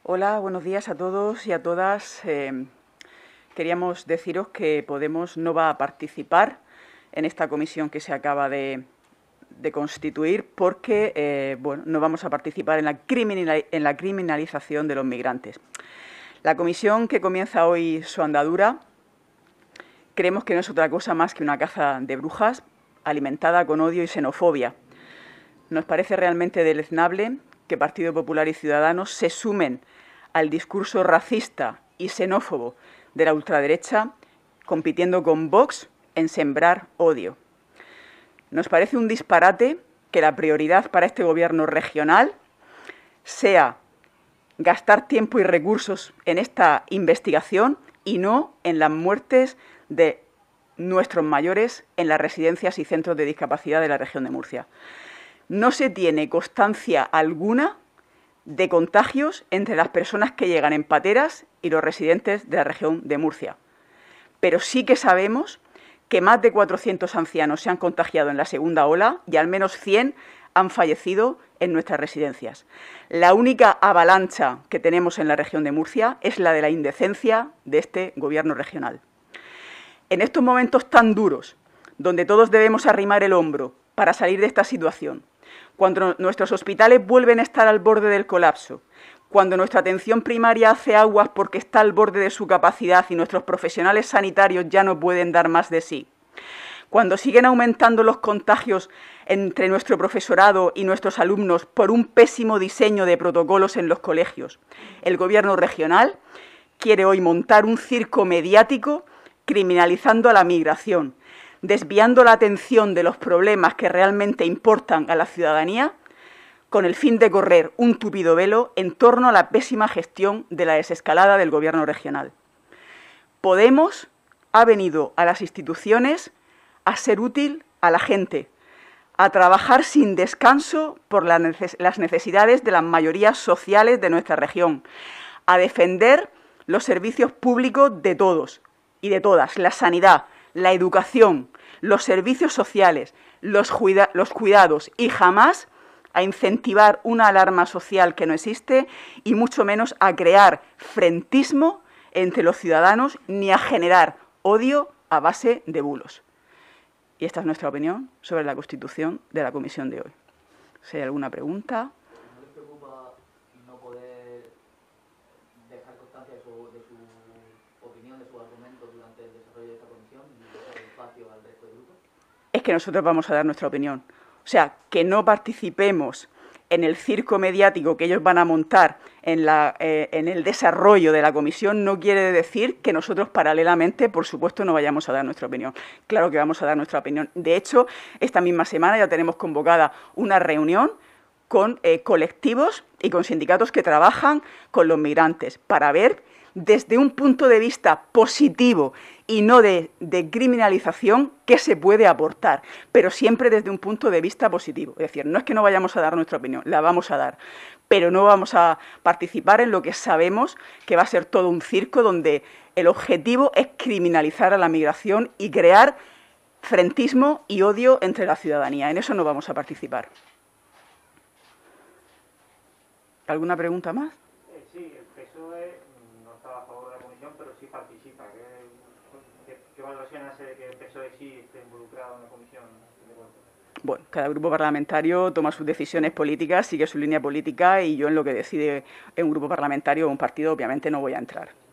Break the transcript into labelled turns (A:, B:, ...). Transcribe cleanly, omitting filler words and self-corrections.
A: Hola, buenos días a todos y a todas. Queríamos deciros que Podemos no va a participar en esta comisión que se acaba de constituir porque no vamos a participar en la criminalización de los migrantes. La comisión que comienza hoy su andadura creemos que no es otra cosa más que una caza de brujas alimentada con odio y xenofobia. Nos parece realmente deleznable que Partido Popular y Ciudadanos se sumen al discurso racista y xenófobo de la ultraderecha, compitiendo con Vox en sembrar odio. Nos parece un disparate que la prioridad para este gobierno regional sea gastar tiempo y recursos en esta investigación y no en las muertes de nuestros mayores en las residencias y centros de discapacidad de la región de Murcia. No se tiene constancia alguna de contagios entre las personas que llegan en pateras y los residentes de la región de Murcia. Pero sí que sabemos que más de 400 ancianos se han contagiado en la segunda ola y al menos 100 han fallecido en nuestras residencias. La única avalancha que tenemos en la región de Murcia es la de la indecencia de este gobierno regional. En estos momentos tan duros, donde todos debemos arrimar el hombro para salir de esta situación, cuando nuestros hospitales vuelven a estar al borde del colapso, cuando nuestra atención primaria hace aguas porque está al borde de su capacidad y nuestros profesionales sanitarios ya no pueden dar más de sí, cuando siguen aumentando los contagios entre nuestro profesorado y nuestros alumnos por un pésimo diseño de protocolos en los colegios, el gobierno regional quiere hoy montar un circo mediático criminalizando a la migración, desviando la atención de los problemas que realmente importan a la ciudadanía, con el fin de correr un tupido velo en torno a la pésima gestión de la desescalada del gobierno regional. Podemos ha venido a las instituciones a ser útil a la gente, a trabajar sin descanso por las necesidades de las mayorías sociales de nuestra región, a defender los servicios públicos de todos y de todas, la sanidad, la educación, los servicios sociales, los cuidados y jamás a incentivar una alarma social que no existe y mucho menos a crear frentismo entre los ciudadanos ni a generar odio a base de bulos. Y esta es nuestra opinión sobre la constitución de la comisión de hoy. Si hay alguna pregunta.
B: ¿No les preocupa no poder dejar constancia de su opinión, de sus argumentos durante el desarrollo de esta comisión y dejar espacio al resto del grupo?
A: Es que nosotros vamos a dar nuestra opinión. O sea, que no participemos en el circo mediático que ellos van a montar en el desarrollo de la comisión no quiere decir que nosotros paralelamente, por supuesto, no vayamos a dar nuestra opinión. Claro que vamos a dar nuestra opinión. De hecho, esta misma semana ya tenemos convocada una reunión con colectivos y con sindicatos que trabajan con los migrantes para ver desde un punto de vista positivo y no de criminalización qué se puede aportar, pero siempre desde un punto de vista positivo. Es decir, no es que no vayamos a dar nuestra opinión, la vamos a dar, pero no vamos a participar en lo que sabemos que va a ser todo un circo donde el objetivo es criminalizar a la migración y crear frentismo y odio entre la ciudadanía. En eso no vamos a participar. ¿Alguna pregunta más?
C: Sí, el PSOE no estaba a favor de la comisión, pero sí participa. ¿Qué valoración hace de que el PSOE sí esté involucrado en la comisión?
A: Bueno, cada grupo parlamentario toma sus decisiones políticas, sigue su línea política y yo en lo que decide un grupo parlamentario o un partido obviamente no voy a entrar.